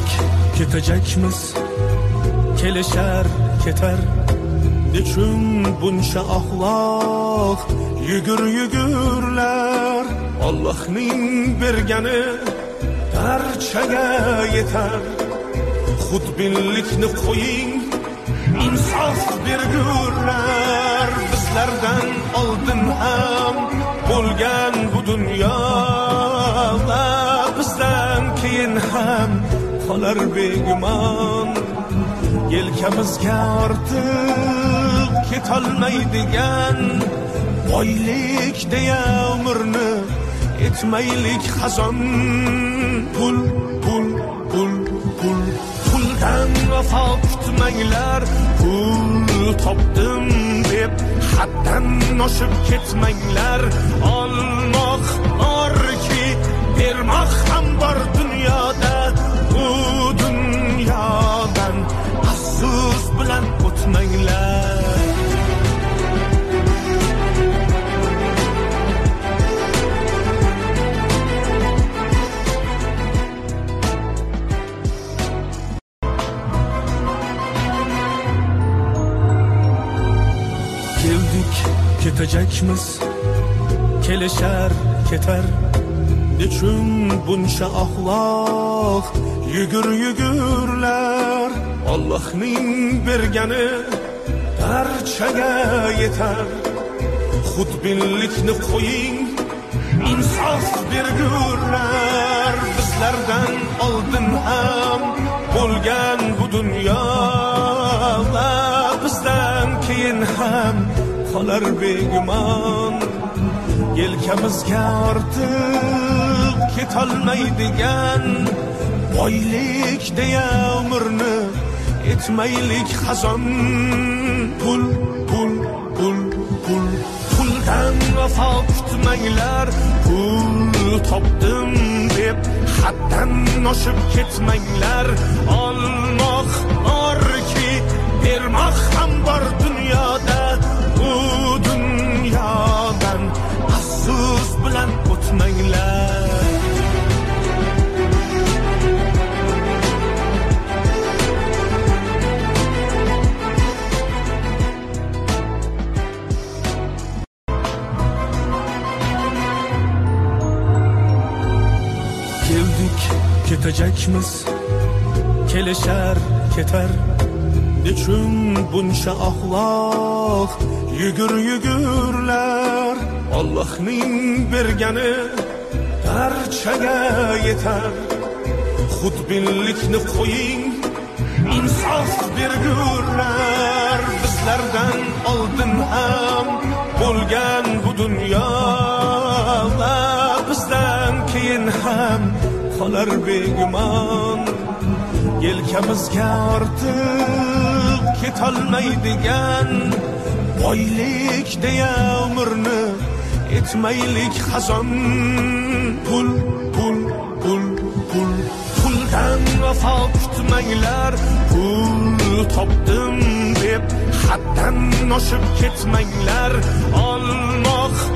ketecekmiz, kelişer keter. Nechun buncha axloq yugurlar, Allohning bergani barchaga yetar. Xudbinlikni qo'ying, insof bergurlar. Bizlardan oldin ham bo'lgan bu dunyo va bizdan keyin ham qolar begumon. Yelkamizga ortiq ketolmaydigan boylik deya umrni etmaylik xazon. Pul, pul, pul, pul, puldan vafo kutmanglar. Pul topdim deb haddan oshib ketmanglar. Olmoq borki, bermoq ham bor dunyoda. Bu dunyodan afsus bilan o'tmanglar. Geldik, ketecekmiz, kelişer keter. Nechun buncha axloq yugurlar, Allohning bergani barchaga yetar. Xudbinlikni qo'ying, insof bergurlar. Bizlardan oldin ham bo'lgan bu dunyo va bizdan keyin ham qolar begumon. Yelkamizga ortiq ketolmaydigan boylik deya umrni etmaylik xazon. Pul, pul, pul, pul, puldan vafo kutmanglar. Pul topdim deb haddan oshib ketmanglar. Olmoq borki, bermoq ham bor dunyoda. Bu dunyodan afsus bilan o'tmanglar. Geldik, ketecekmiz, kelişer keter. Nechun buncha axloq yugurlar, Allohning bergani barchaga yetar. Xudbinlikni qo'ying, insof bergurlar. Bizlardan oldin ham bo'lgan bu dunyo va bizdan keyin ham qolar begumon. Yelkamizga ortiq ketolmaydigan boylik deya umrni etmaylik xazon. Pul, pul, pul, pul, puldan vafo kutmanglar. Pul topdim deb haddan oshib ketmanglar. Olmoq